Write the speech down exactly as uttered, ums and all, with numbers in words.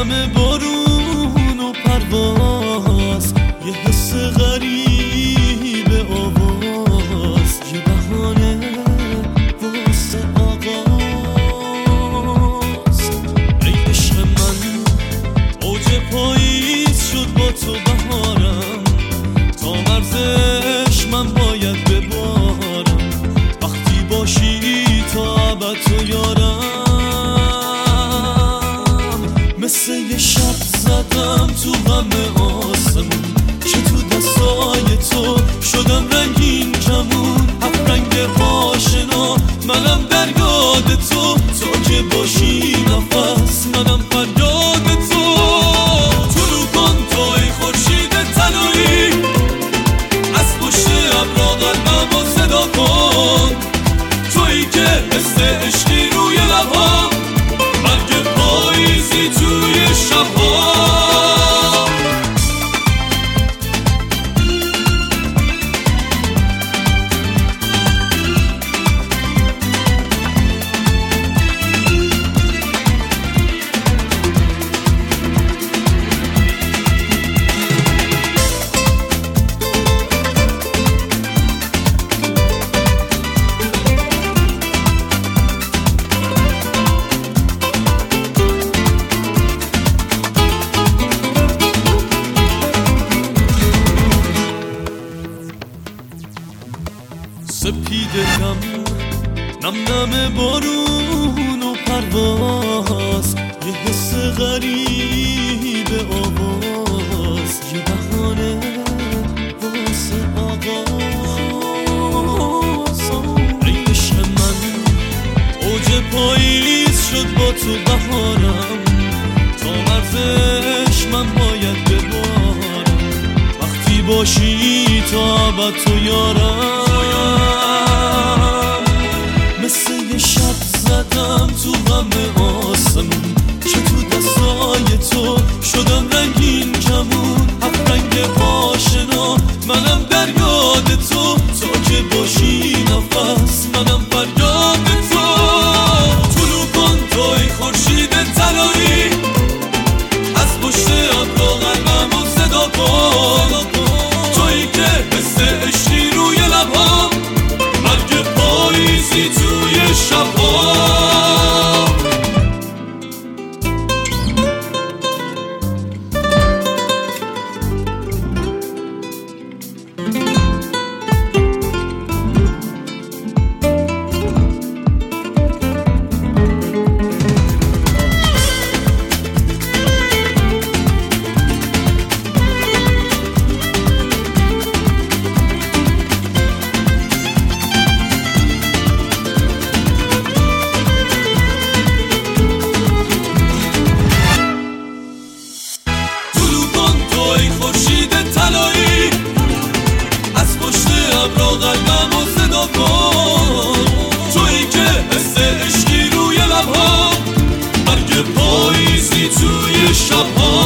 نم بارون و پرواز، یه حس غریب آواز، یه بهانه واسه آغاز. ای عشق من اوج پاییز شد با تو بهارم، تا مرزش من باید ببارم. وقتی باشی تا ابد تو یارم، مثل یه شب زدم تو غم آسمون، که تو دستای تو شدم رنگین کمون. هفت رنگ آشنا منم در یاد تو، تو که باشی نفس منم فریاد تو. طلوع کن توی خورشید طلایی، از پشت ابرا قلبمو صدا کن. تویی که مثل عشقی روی لبام، برگ پاییزی توی شبها. سپیدم نم نم بارون و پرواز، یه حس غریب آواز، یه بهانه واسه آغاز. ای عشق من اوج پاییز شد با تو بهارم، تا مرزش من باید ببارم. وقتی باشی تا ابد تو یارم، مثل یه شب زدم تو غم آسمون، که تو دستای تو شدم رنگین کمون. هفت رنگ آشنا منم در یاد تو، تو که باشی نفس منم فریاد تو. طلوع کن توی خورشید طلایی، از پشت ابرا قلبمو صدا کن. تویی که مثل عشقی روی لبام، برگ پاییزی توی شبها. خورشید طلایی، از پشت ابرا قلبمو صدا کن. تویی که مثل عشقی روی لبها، برگ پاییزی توی شبها.